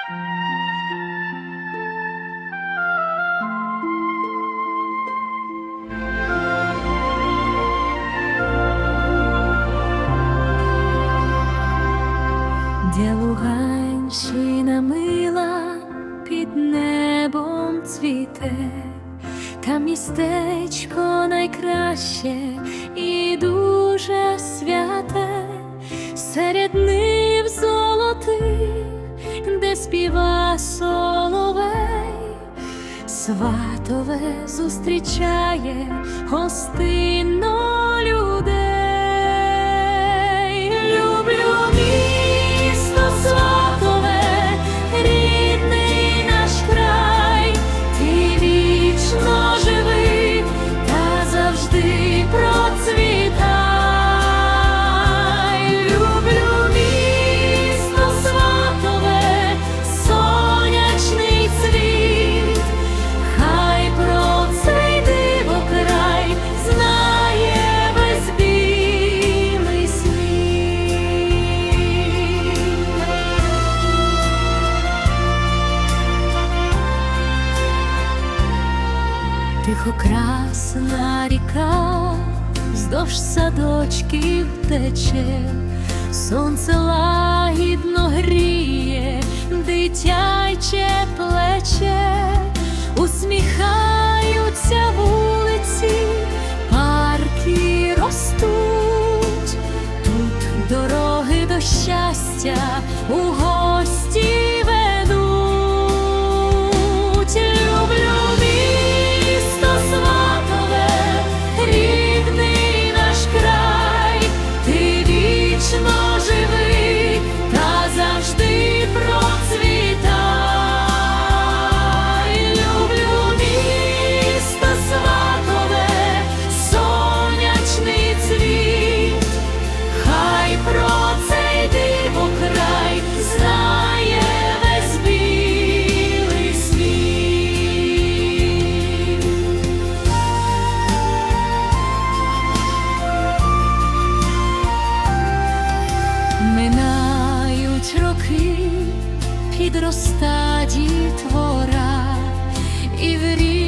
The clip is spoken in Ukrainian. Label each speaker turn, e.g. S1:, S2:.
S1: Де Луганщина мила під небом цвіте, там містечко найкраще і дуже святе, серед нив золотих, де співа соловей, сватове зустрічає гостинно людей. Люблю місто Сватове, рідний наш край, ти вічно живи та завжди процвітай. Люблю місто Сватове, сонячний цвіт, хай про цей дивокрай знає весь білий світ. Тихокрасна ріка вздовж садочків тече, сонце лагідно гріє дитяче плече, усміхаються вулиці, парки ростуть, тут дороги до щастя у гості ведуть. Люблю місто Сватове, рідний наш край, ти вічно живи та завжди процвітай. Люблю місто Сватове, сонячний цвіт, хай про цей дивокрай знає весь білий світ. Минають роки, підроста дітвора, і в